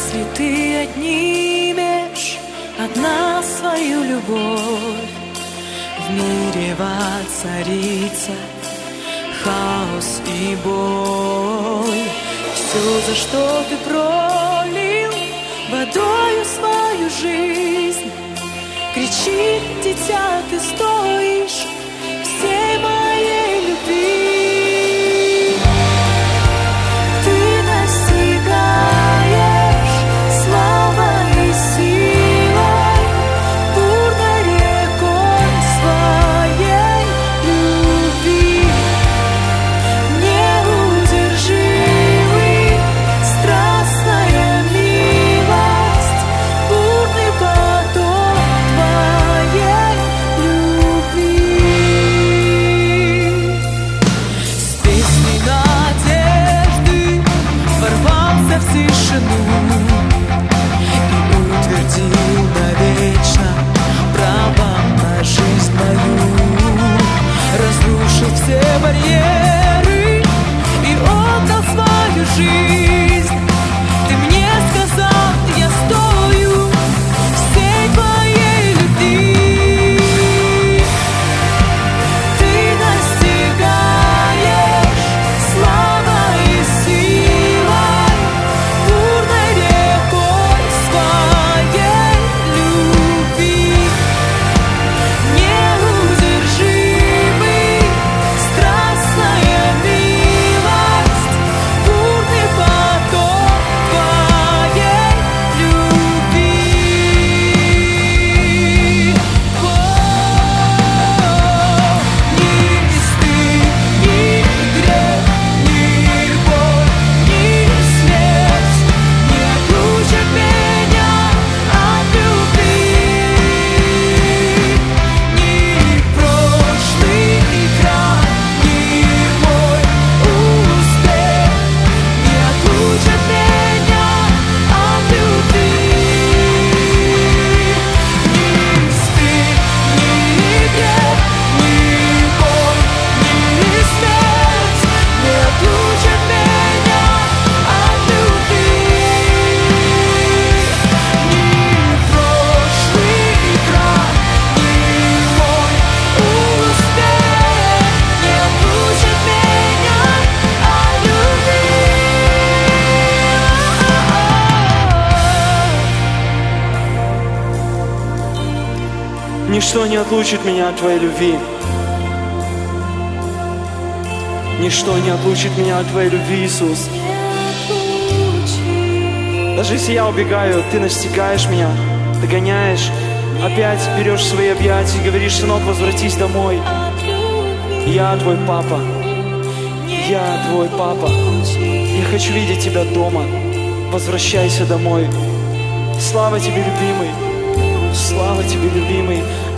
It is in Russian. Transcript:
Если ты отнимешь от нас свою любовь, в мире воцарится хаос и боль. Все, за что ты пролил водою свою жизнь, кричит, дитя, ты стоишь всей моей любви. В тишину и утвердил навечно право на жизнь мою, разрушил все барьеры и отдал свою жизнь. Ты мне сказал, я стою всей твоей любви. Ты достигаешь славой и силой, ничто не отлучит меня от Твоей любви. Ничто не отлучит меня от Твоей любви, Иисус. Даже если я убегаю, Ты настигаешь меня, догоняешь, опять берешь в свои объятия и говоришь: сынок, возвратись домой. Я Твой папа. Я Твой папа. Я хочу видеть Тебя дома. Возвращайся домой. Слава Тебе, любимый. Слава Тебе, любимый.